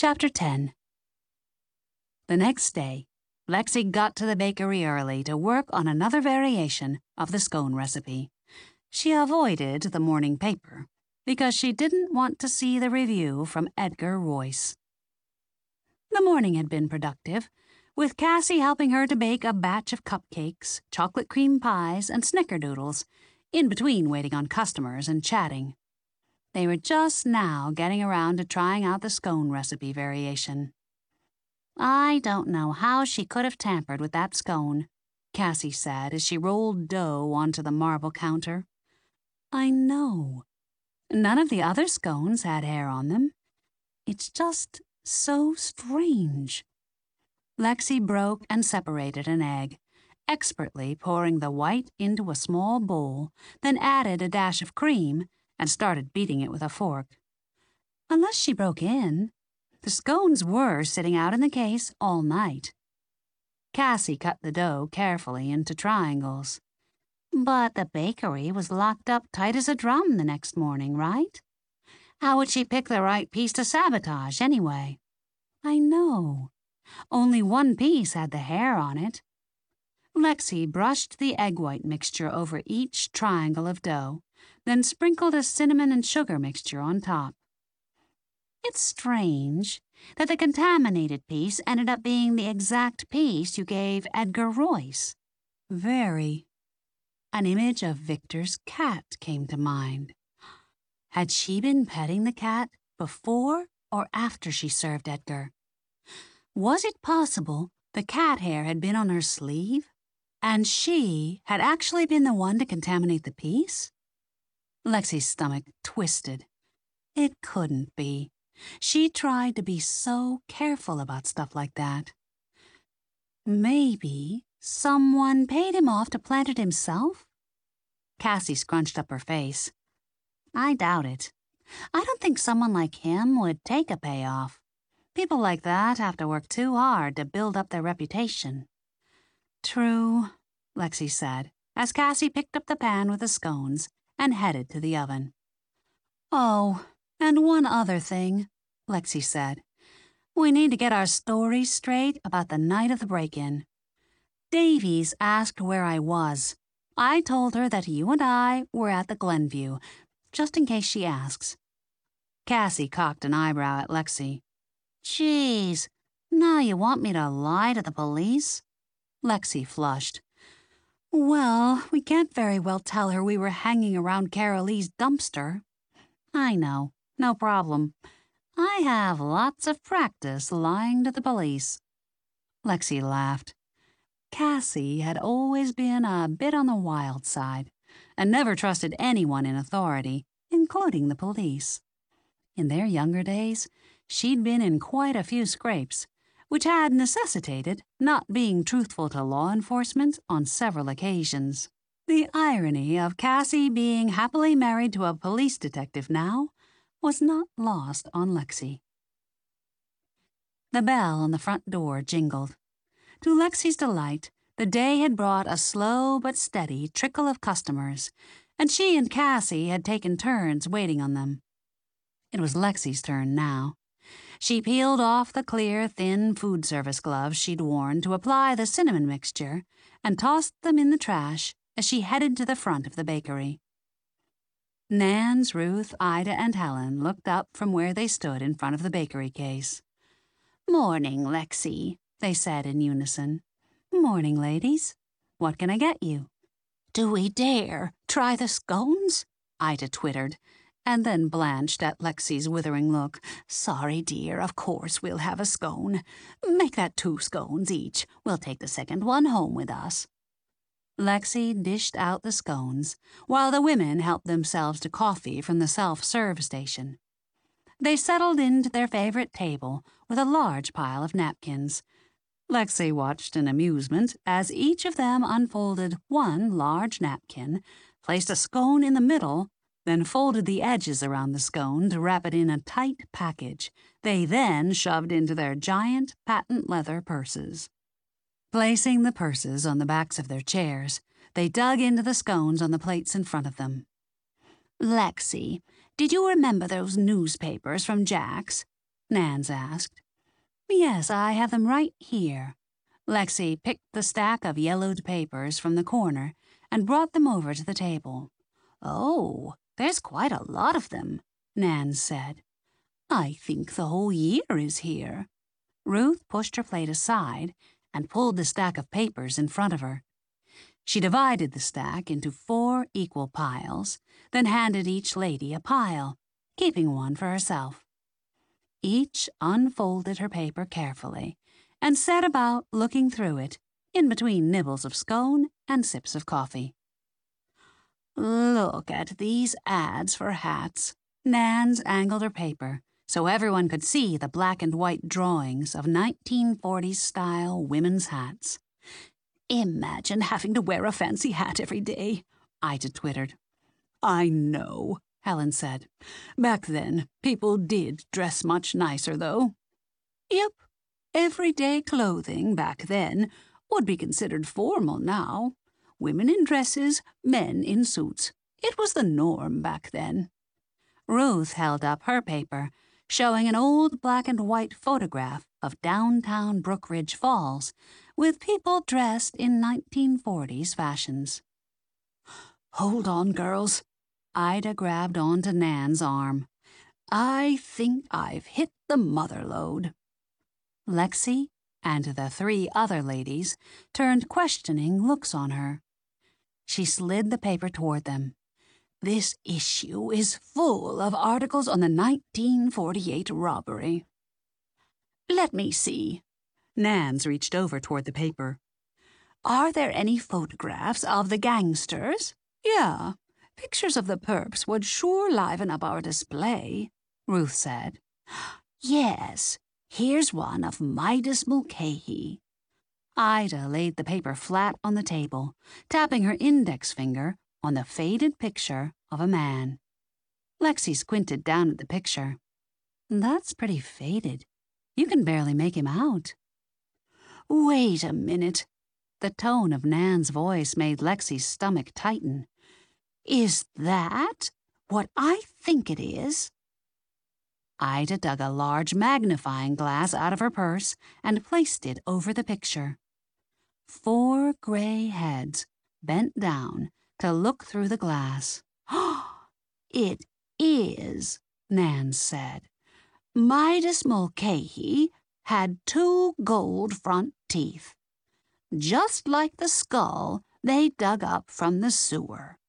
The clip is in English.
Chapter 10. The next day, Lexi got to the bakery early to work on another variation of the scone recipe. She avoided the morning paper because she didn't want to see the review from Edgar Royce. The morning had been productive, with Cassie helping her to bake a batch of cupcakes, chocolate cream pies, and snickerdoodles, in between waiting on customers and chatting. They were just now getting around to trying out the scone recipe variation. "I don't know how she could have tampered with that scone," Cassie said as she rolled dough onto the marble counter. "I know. None of the other scones had hair on them. It's just so strange." Lexi broke and separated an egg, expertly pouring the white into a small bowl, then added a dash of cream and started beating it with a fork. Unless she broke in, the scones were sitting out in the case all night. Cassie cut the dough carefully into triangles. "But the bakery was locked up tight as a drum the next morning, right? How would she pick the right piece to sabotage, anyway?" "I know. Only one piece had the hair on it." Lexi brushed the egg white mixture over each triangle of dough, then sprinkled a cinnamon and sugar mixture on top. "It's strange that the contaminated piece ended up being the exact piece you gave Edgar Royce." "Very." An image of Victor's cat came to mind. Had she been petting the cat before or after she served Edgar? Was it possible the cat hair had been on her sleeve, and she had actually been the one to contaminate the piece? Lexi's stomach twisted. It couldn't be. She tried to be so careful about stuff like that. Maybe someone paid him off to plant it himself? Cassie scrunched up her face. "I doubt it. I don't think someone like him would take a payoff. People like that have to work too hard to build up their reputation." "True," Lexi said, as Cassie picked up the pan with the scones and headed to the oven. "Oh, and one other thing," Lexi said. "We need to get our story straight about the night of the break-in. Davies asked where I was. I told her that you and I were at the Glenview, just in case she asks." Cassie cocked an eyebrow at Lexi. "Geez, now you want me to lie to the police?" Lexi flushed. "Well, we can't very well tell her we were hanging around Carolee's dumpster." "I know, no problem. I have lots of practice lying to the police." Lexi laughed. Cassie had always been a bit on the wild side, and never trusted anyone in authority, including the police. In their younger days, she'd been in quite a few scrapes, which had necessitated not being truthful to law enforcement on several occasions. The irony of Cassie being happily married to a police detective now was not lost on Lexi. The bell on the front door jingled. To Lexi's delight, the day had brought a slow but steady trickle of customers, and she and Cassie had taken turns waiting on them. It was Lexi's turn now. She peeled off the clear, thin food service gloves she'd worn to apply the cinnamon mixture and tossed them in the trash as she headed to the front of the bakery. Nance, Ruth, Ida, and Helen looked up from where they stood in front of the bakery case. "Morning, Lexi," they said in unison. "Morning, ladies. What can I get you?" "Do we dare try the scones?" Ida twittered, and then blanched at Lexi's withering look. "Sorry, dear, of course we'll have a scone. Make that 2 scones each. We'll take the second one home with us." Lexi dished out the scones, while the women helped themselves to coffee from the self-serve station. They settled into their favorite table with a large pile of napkins. Lexi watched in amusement as each of them unfolded one large napkin, placed a scone in the middle, then folded the edges around the scone to wrap it in a tight package they then shoved into their giant patent leather purses. Placing the purses on the backs of their chairs, they dug into the scones on the plates in front of them. "Lexi, did you remember those newspapers from Jack's?" Nans asked. Yes, I have them right here. Lexi picked the stack of yellowed papers from the corner and brought them over to the table. Oh, there's quite a lot of them, Nan said. I think the whole year is here. Ruth pushed her plate aside and pulled the stack of papers in front of her. She divided the stack into 4 equal piles, then handed each lady a pile, keeping one for herself. Each unfolded her paper carefully and set about looking through it in between nibbles of scone and sips of coffee. Look at these ads for hats. Nans angled her paper so everyone could see the black and white drawings of 1940s-style women's hats. Imagine having to wear a fancy hat every day, Ida twittered. I know, Helen said. Back then, people did dress much nicer, though. Yep, everyday clothing back then would be considered formal now. Women in dresses, men in suits. It was the norm back then. Ruth held up her paper, showing an old black and white photograph of downtown Brookridge Falls, with people dressed in 1940s fashions. Hold on, girls. Ida grabbed onto Nan's arm. I think I've hit the mother lode. Lexi and the 3 other ladies turned questioning looks on her. She slid the paper toward them. This issue is full of articles on the 1948 robbery. Let me see. Nans reached over toward the paper. Are there any photographs of the gangsters? Yeah, pictures of the perps would sure liven up our display, Ruth said. Yes, here's one of Midas Mulcahy. Ida laid the paper flat on the table, tapping her index finger on the faded picture of a man. Lexi squinted down at the picture. That's pretty faded. You can barely make him out. Wait a minute. The tone of Nan's voice made Lexi's stomach tighten. Is that what I think it is? Ida dug a large magnifying glass out of her purse and placed it over the picture. 4 gray heads bent down to look through the glass. It is, Nan said. Midas Mulcahy had 2 gold front teeth, just like the skull they dug up from the sewer.